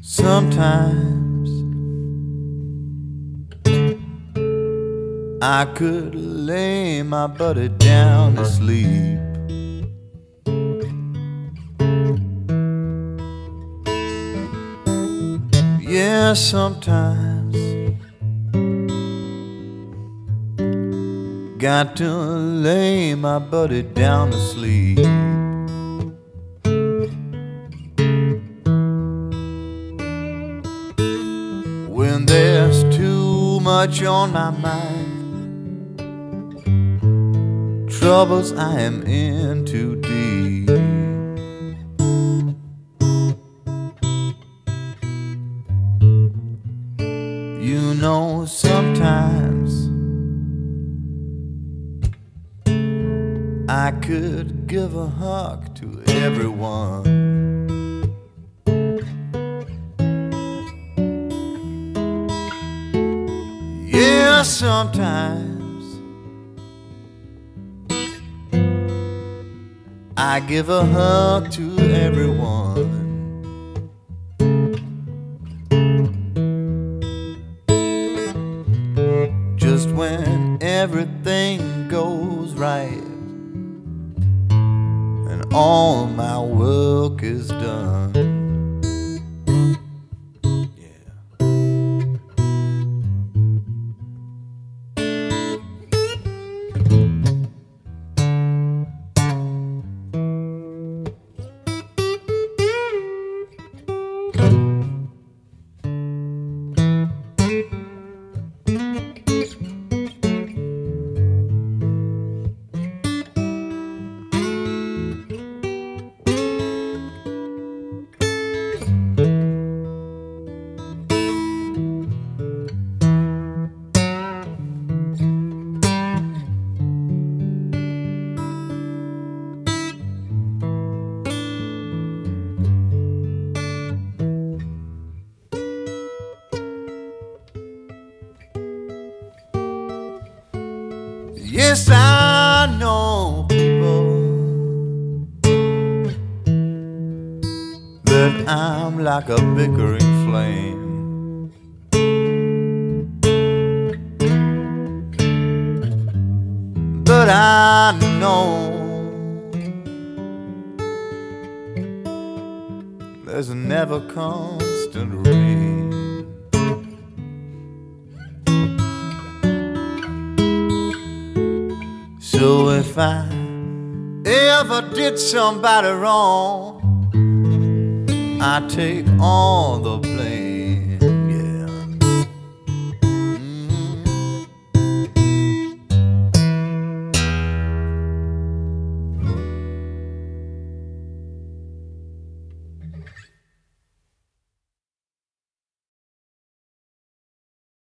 Sometimes I could lay my buddy down to sleep. Yeah, sometimes got to lay my buddy down to sleep. When there's too much on my mind, troubles I am in too deep. You know, sometimes I could give a hug to everyone. Yeah, sometimes I give a hug to everyone. Just when everything goes right and all my work is done. Yes, I know people that I'm like a bickering flame. But I know there's a never constant rain. So if I ever did somebody wrong, I take all the blame.